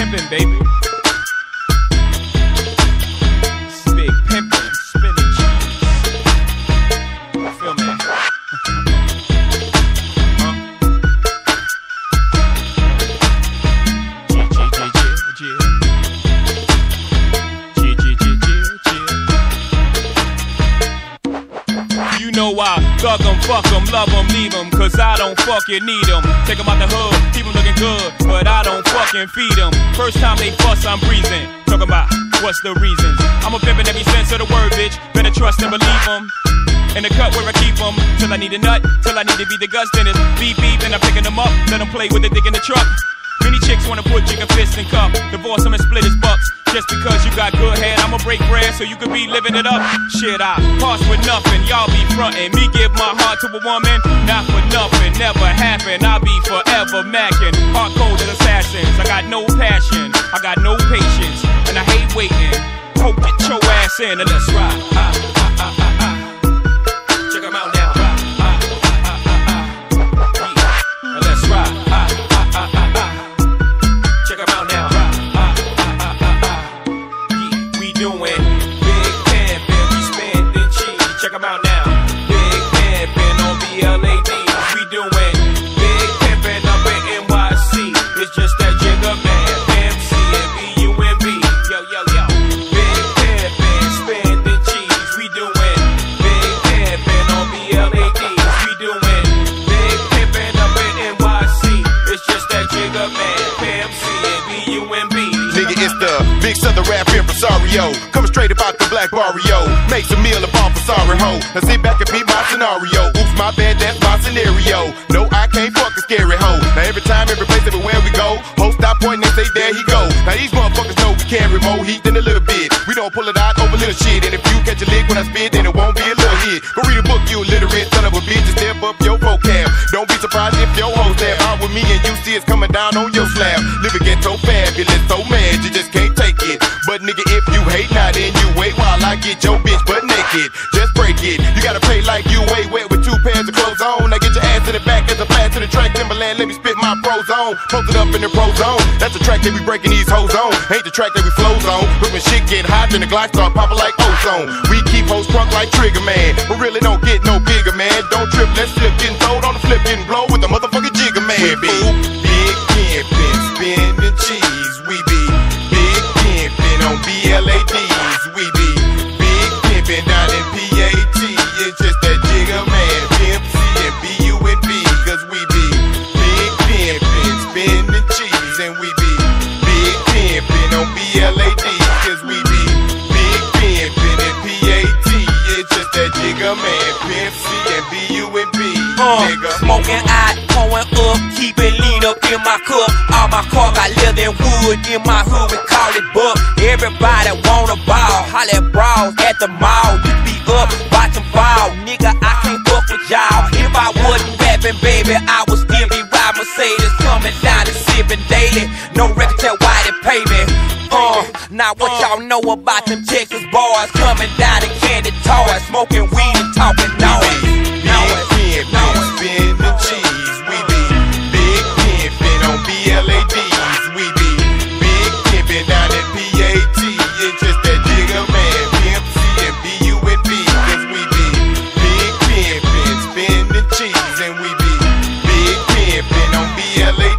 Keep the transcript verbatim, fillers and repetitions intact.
pimpin', baby. This is big pimpin', spinning cheese. You feel me? Huh? Yeah, yeah, yeah, yeah, yeah. Yeah, yeah, yeah, yeah, yeah. You know I thug 'em, fuck 'em, love 'em, leave 'em, cause I don't fucking need 'em. Take 'em out the hood, keep 'em looking good, but I don't fucking feed 'em. First time they fuss, I'm breezing. Talking about what's the reasons. I'm a pimp in every sense of the word, bitch. Better trust and believe 'em. In the cut where I keep 'em, till I need a nut, till I need to be the guts, then it's beep beep, and I'm picking 'em up, let 'em play with the dick in the truck. Many chicks wanna put chicken fists in cup, divorce 'em and split his bucks. Just because you got good head, I'ma break bread so you could be living it up. Shit, I pass with nothing, y'all be frontin'. Me give my heart to a woman, not for nothing, never happen. I'll be forever mackin', hard coded assassins. I got no passion, I got no patience, and I hate waiting. Ho, get your ass in and let's ride. Ah, ah, ah, ah, ah. Check 'em out now. Ah, ah, ah, ah, ah, ah. Yeah. And let's ride. Ah, ah, ah, ah, ah. Check 'em out now. Doing big pimpin', we spendin' cheese. Check 'em out now. Big pimpin' on B L A D. We doing big pimpin' up in N Y C. It's just that Jigga Man, M C and B U M B. Yo, yo, yo. Big pimpin', spendin' cheese. We doing big pimpin' on B L A D. We doing big pimpin' up in N Y C. It's just that Jigga Man, M C and B U M B. Nigga, it's the big southern rap impresario. Coming straight about the black barrio. Makes a meal upon for sorry ho. Now sit back and beat my scenario. Oops, my bad, that's my scenario. No, I can't fuck a scary hoe. Now every time, every place, everywhere we go, hoes stop pointing and say, there he go. Now these motherfuckers know we carry more heat than a little bit. We don't pull it out over little shit. And if you catch a lick when I spit, then it won't be a little hit. Go read a book, you illiterate son of a bitch, and step up your vocab. Don't be surprised if your hoes have out with me and you see it's coming down on your slab. Living ghetto fabulous, so mad you just can't take it. But nigga, if you hate, now then you wait while I get your bitch butt naked. Just break it. You gotta pay like you way wet with two pairs of clothes on. Now get your ass in the back as a blast to the track. Timberland, let me spit my pros on. Posted up in the pro zone. That's the track that we breaking these hoes on. Ain't the track that we flows on. But when shit get hot, then the glide start popping like ozone. We keep hoes crunk like Trigger Man, but really don't get no bigger, man. Don't trip, let's flip, getting told on the flip, getting blow with the motherfucking Jigga Man. We be big pimpin', spinning cheese. We be big pimpin' on B L A Ds. We be big pimpin' down in P A T. It's just that Jigga Man, Pimp C and B U N B. Cause we be big pimpin', spinning cheese. And we be big pimpin' on B L A D. Cause we be big pimpin' in P A T. It's just that Jigga Man, Pimp C and B U N B. Uh, smoking out, pouring up, keep it lean up in my cup. All my car got leather and wood, in my hood we call it buck. Everybody wanna ball, holla at brawls at the mall. You be up, watch them fall, nigga, I can't fuck with y'all. If I wasn't rapping, baby, I would still be riding Mercedes, coming down and sipping daily. No record tell why they pay me. Uh, now what y'all know about them Texas boys coming down in candy toys, smoking weed and talking noise. Noise, noise, spinning cheese. We be big pimpin' on B L A Ds. We be big pimpin' down at P A T. It's just that Jigga Man, Pimp C and B U N B. Cause we be big pimpin', spinning cheese. And we be big pimpin' on B L A